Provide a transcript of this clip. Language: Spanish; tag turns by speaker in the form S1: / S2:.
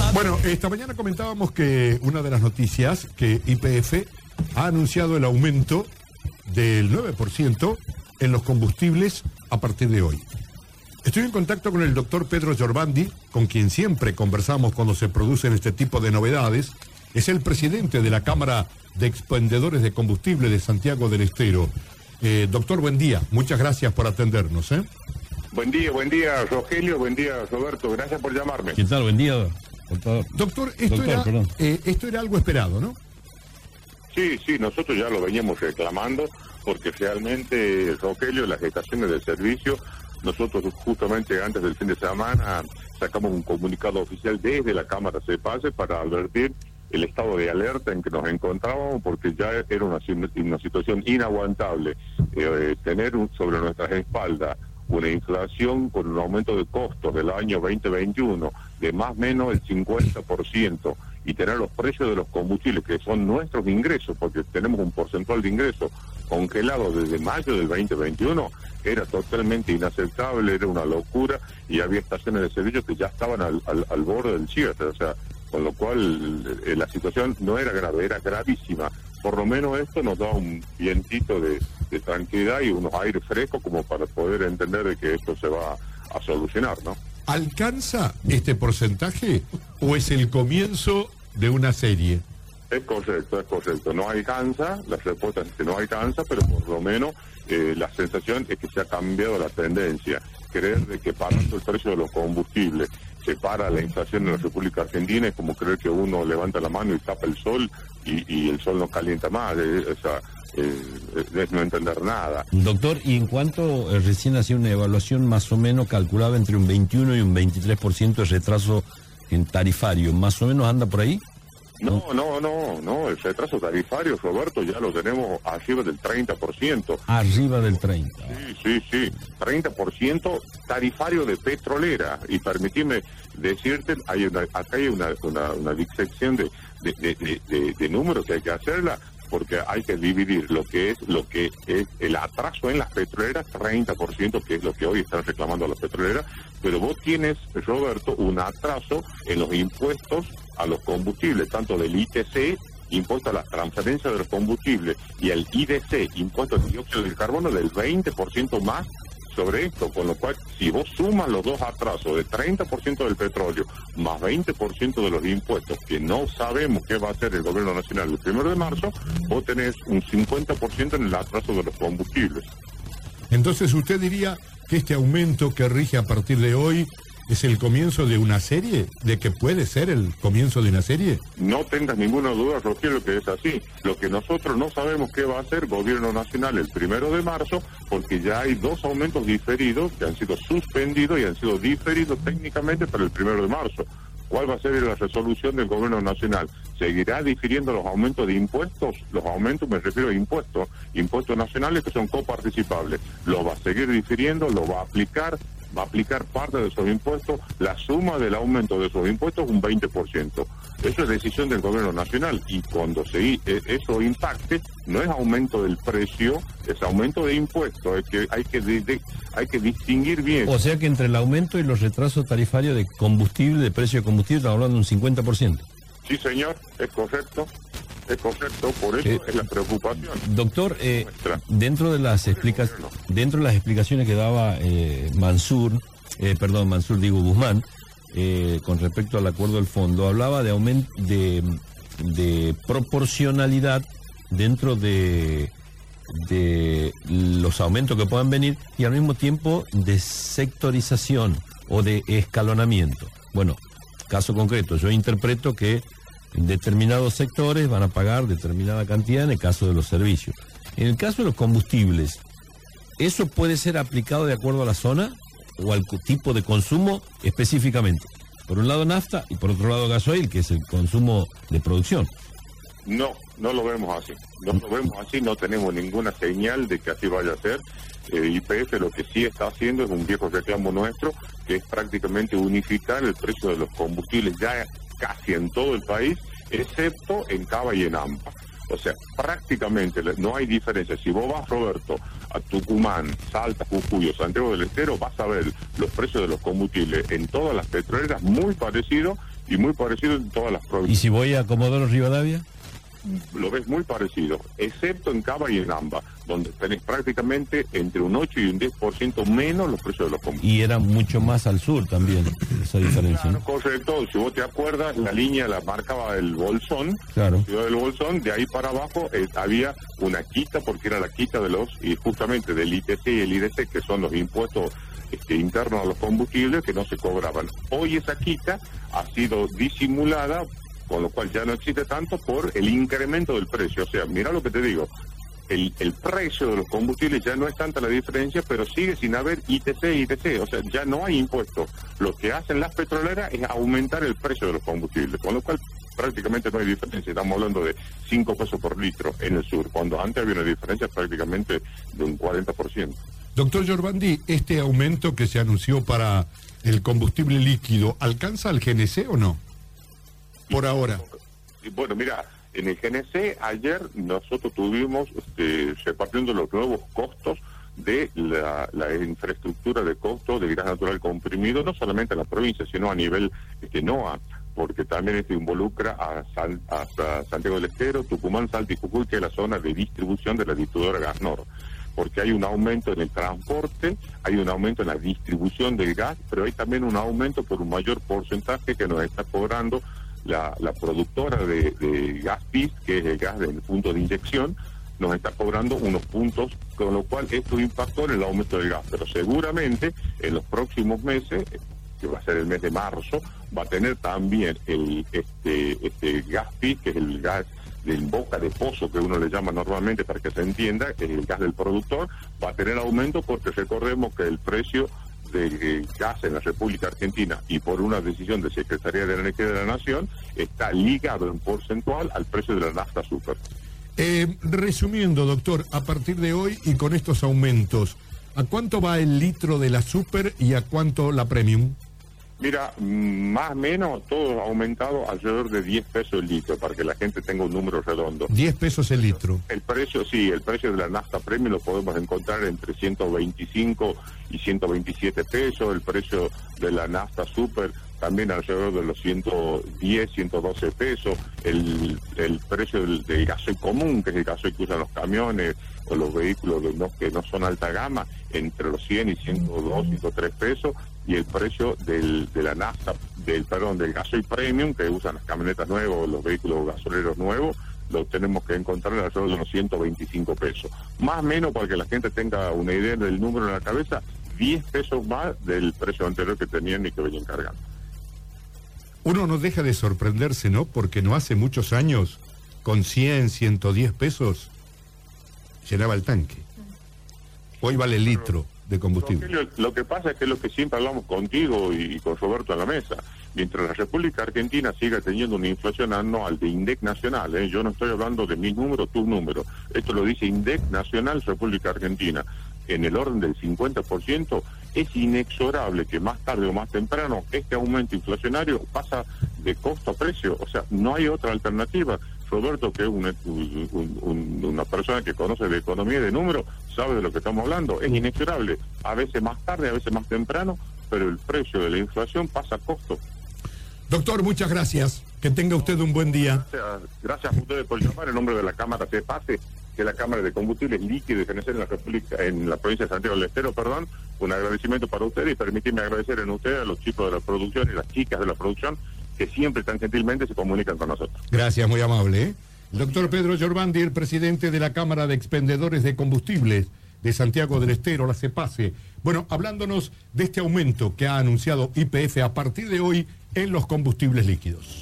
S1: Bueno, esta mañana comentábamos que una de las noticias que YPF ha anunciado el aumento del 9% en los combustibles a partir de hoy. Estoy en contacto con el doctor Pedro Giorvandi, con quien siempre conversamos cuando se producen este tipo de novedades. Es el presidente de la Cámara de Expendedores de Combustible de Santiago del Estero. Doctor, buen día. Muchas gracias por atendernos.
S2: Buen día, Rogelio. Buen día, Roberto. Gracias por llamarme.
S3: ¿Qué tal? Buen día,
S1: doctor. Esto era algo esperado, ¿no?
S2: Sí, nosotros ya lo veníamos reclamando, porque realmente, Rogelio, las estaciones de servicio, nosotros justamente antes del fin de semana sacamos un comunicado oficial desde la Cámara CEPACE para advertir el estado de alerta en que nos encontrábamos, porque ya era una situación inaguantable tener sobre nuestras espaldas una inflación con un aumento de costos del año 2021 de más o menos el 50%, y tener los precios de los combustibles, que son nuestros ingresos, porque tenemos un porcentual de ingresos congelado desde mayo del 2021, era totalmente inaceptable, era una locura, y había estaciones de servicio que ya estaban al borde del cierre, o sea, con lo cual la situación no era grave, era gravísima. Por lo menos esto nos da un vientito de tranquilidad y unos aires frescos como para poder entender de que esto se va a solucionar, ¿no?
S1: ¿Alcanza este porcentaje o es el comienzo de una serie?
S2: Es correcto. No alcanza, la respuesta es que no alcanza, pero por lo menos la sensación es que se ha cambiado la tendencia. Creer de que parando el precio de los combustibles se para la inflación en la República Argentina es como creer que uno levanta la mano y tapa el sol y el sol no calienta más. Es no entender nada.
S3: Doctor, y en cuanto recién hacía una evaluación, más o menos calculaba entre un 21 y un 23% de retraso en tarifario, ¿más o menos anda por ahí?
S2: No, el retraso tarifario, Roberto, ya lo tenemos arriba del 30%.
S3: Arriba del 30%.
S2: Sí, 30% tarifario de petrolera. Y permíteme decirte, acá hay una disección de números que hay que hacerla, porque hay que dividir lo que es el atraso en las petroleras, 30%, que es lo que hoy están reclamando las petroleras, pero vos tienes, Roberto, un atraso en los impuestos a los combustibles, tanto del ITC, impuesto a las transferencias de los combustibles, y el IDC, impuesto al dióxido de carbono, del 20% más sobre esto, con lo cual, si vos sumas los dos atrasos de 30% del petróleo más 20% de los impuestos, que no sabemos qué va a hacer el gobierno nacional el 1 de marzo, vos tenés un 50% en el atraso de los combustibles.
S1: Entonces, ¿usted diría que este aumento que rige a partir de hoy es el comienzo de una serie? ¿De que puede ser el comienzo de una serie?
S2: No tengas ninguna duda, Rogelio, que es así. Lo que nosotros no sabemos qué va a hacer el gobierno nacional el 1 de marzo, porque ya hay dos aumentos diferidos que han sido suspendidos y han sido diferidos técnicamente para el 1 de marzo. ¿Cuál va a ser la resolución del gobierno nacional? ¿Seguirá difiriendo los aumentos de impuestos? Los aumentos, me refiero a impuestos nacionales que son coparticipables. ¿Lo va a seguir difiriendo? ¿Lo va a aplicar parte de esos impuestos? La suma del aumento de esos impuestos es un 20%. Eso es decisión del gobierno nacional, y cuando eso impacte, no es aumento del precio, es aumento de impuestos. Es que hay que distinguir bien.
S3: O sea que entre el aumento y los retrasos tarifarios de combustible, de precio de combustible, estamos hablando de un 50%.
S2: Sí, señor, es correcto, por eso es la preocupación.
S3: Doctor, dentro de las explicaciones que daba Guzmán, con respecto al acuerdo del fondo, hablaba de proporcionalidad dentro de los aumentos que puedan venir, y al mismo tiempo de sectorización o de escalonamiento. Bueno, caso concreto, yo interpreto que determinados sectores van a pagar determinada cantidad en el caso de los servicios. En el caso de los combustibles, ¿eso puede ser aplicado de acuerdo a la zona o al tipo de consumo específicamente? Por un lado nafta y por otro lado gasoil, que es el consumo de producción.
S2: No lo vemos así. No tenemos ninguna señal de que así vaya a ser. YPF lo que sí está haciendo es un viejo reclamo nuestro, que es prácticamente unificar el precio de los combustibles ya casi en todo el país, excepto en Cava y en AMPA. O sea, prácticamente no hay diferencia. Si vos vas, Roberto, a Tucumán, Salta, Jujuy o Santiago del Estero, vas a ver los precios de los combustibles en todas las petroleras muy parecidos, y muy parecido en todas las provincias.
S3: ¿Y si voy a Comodoro Rivadavia?
S2: Lo ves muy parecido, excepto en Cava y en Amba, donde tenés prácticamente entre un 8 y un 10% menos los precios de los combustibles.
S3: Y era mucho más al sur también, esa diferencia, ¿no?
S2: Correcto, si vos te acuerdas, la línea la marcaba el Bolsón,
S3: Claro.
S2: Ciudad del Bolsón, de ahí para abajo había una quita, porque era la quita de los, y justamente del ITC y el IDC, que son los impuestos internos a los combustibles, que no se cobraban. Hoy esa quita ha sido disimulada, con lo cual ya no existe tanto por el incremento del precio. O sea, mira lo que te digo, el precio de los combustibles ya no es tanta la diferencia, pero sigue sin haber ITC e ITC, o sea, ya no hay impuestos. Lo que hacen las petroleras es aumentar el precio de los combustibles, con lo cual prácticamente no hay diferencia. Estamos hablando de 5 pesos por litro en el sur, cuando antes había una diferencia prácticamente de un 40%.
S1: Doctor Giorvandi, ¿este aumento que se anunció para el combustible líquido alcanza al GNC o no? Por ahora.
S2: Bueno, mira, en el GNC ayer nosotros tuvimos repartiendo los nuevos costos de la infraestructura de costo de gas natural comprimido, no solamente en la provincia, sino a nivel NOA, porque también involucra a Santiago del Estero, Tucumán, Salta y Jujuy, que es la zona de distribución de la distribuidora Gasnor. Porque hay un aumento en el transporte, hay un aumento en la distribución del gas, pero hay también un aumento por un mayor porcentaje que nos está cobrando la productora de gas PIS, que es el gas del punto de inyección, nos está cobrando unos puntos, con lo cual esto impactó en el aumento del gas. Pero seguramente en los próximos meses, que va a ser el mes de marzo, va a tener también el gas PIS, que es el gas del boca de pozo, que uno le llama normalmente para que se entienda, que es el gas del productor, va a tener aumento porque recordemos que el precio de gas en la República Argentina, y por una decisión de Secretaría de Energía de la Nación, está ligado en porcentual al precio de la nafta super.
S1: Resumiendo, doctor, a partir de hoy y con estos aumentos, ¿a cuánto va el litro de la super y a cuánto la premium?
S2: Mira, más o menos todo ha aumentado alrededor de 10 pesos el litro, para que la gente tenga un número redondo.
S1: 10 pesos el litro.
S2: El precio, sí, el precio de la nafta premium lo podemos encontrar entre 125 y 127 pesos, el precio de la nafta super también alrededor de los 110, 112 pesos, el precio del gasoil común, que es el gasoil que usan los camiones o los vehículos que no son alta gama, entre los 100 y 102, 103 pesos, y el precio de la nafta, del gasoil premium, que usan las camionetas nuevas o los vehículos gasoleros nuevos, lo tenemos que encontrar alrededor de unos 125 pesos. Más o menos, para que la gente tenga una idea del número en la cabeza, 10 pesos más del precio anterior que tenían y que venían cargando.
S1: Uno no deja de sorprenderse, ¿no? Porque no hace muchos años, con 100, 110 pesos, llenaba el tanque. Hoy vale el litro de combustible.
S2: Lo que pasa es que es lo que siempre hablamos contigo y con Roberto en la mesa. Mientras la República Argentina siga teniendo una inflación anual de INDEC nacional, yo no estoy hablando de mis números, tus números, esto lo dice INDEC nacional República Argentina, en el orden del 50%, es inexorable que más tarde o más temprano este aumento inflacionario pasa de costo a precio. O sea, no hay otra alternativa. Roberto, que es una persona que conoce de economía y de números, sabe de lo que estamos hablando. Es inexorable. A veces más tarde, a veces más temprano, pero el precio de la inflación pasa a costo. Doctor, muchas gracias. Que tenga usted un buen día. Gracias a ustedes por llamar en nombre de la Cámara CEPASE, que es la Cámara de Combustibles Líquidos y GNC en la provincia de Santiago del Estero, un agradecimiento para ustedes, y permíteme agradecer en ustedes a los chicos de la producción y las chicas de la producción que siempre tan gentilmente se comunican con nosotros. Gracias, muy amable. El doctor Pedro Giorvandi, el presidente de la Cámara de Expendedores de Combustibles de Santiago del Estero, la CEPASE. Bueno, hablándonos de este aumento que ha anunciado YPF a partir de hoy en los combustibles líquidos.